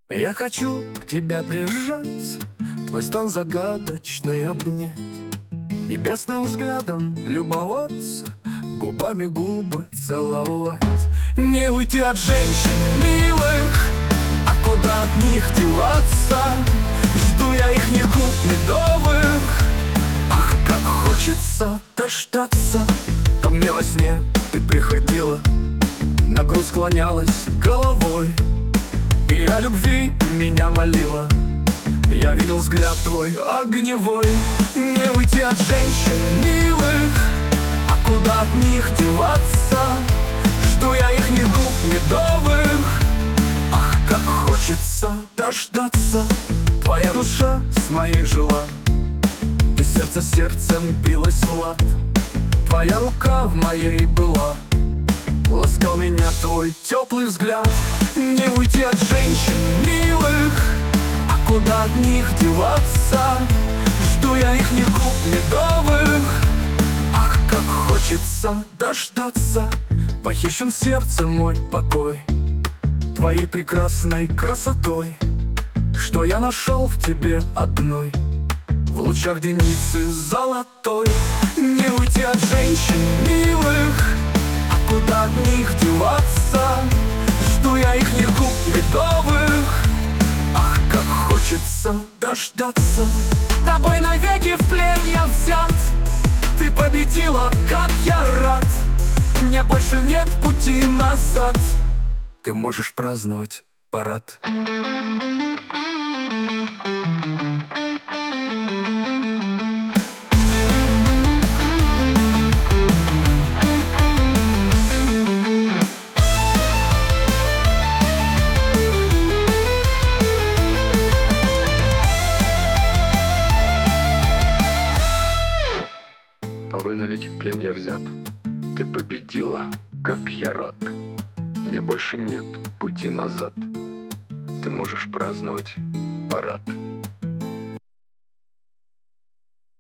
Я хочу к тебе прижаться, твой стан загадочный обнять, небесным взглядом любоваться, губами губы целовать. Не уйти от женщин милых, а куда от них деваться? Жду я их ни губ медовых. Ах, как хочется дождаться. Ко мне во сне ты приходила, на грудь склонялась головой, и о любви меня молила. Я видел взгляд твой огневой. Не уйти от женщин милых, а куда от них деваться? Жду я их ни губ медовых. Ах, как хочется дождаться. Твоя душа с моей жила, и сердце сердцем билось в лад. Твоя рука в моей была, ласкал меня твой теплый взгляд. Не уйти от женщин милых, а куда от них деваться? Жду я их ни губ медовых. Ах, как хочется дождаться. Похищен сердцем мой покой твоей прекрасной красотой, что я нашел в тебе одной, в лучах деницы золотой. Не уйти от женщин милых, а куда от них деваться? Жду я их ни губ медовых. Ах, как хочется дождаться. Тобой навеки в плен я взят, ты победила, как я рад. Мне больше нет пути назад, ты можешь праздновать парад. Тобой навеки в плен я взят, ты победила, как я рад. Мне больше нет пути назад, ты можешь праздновать парад.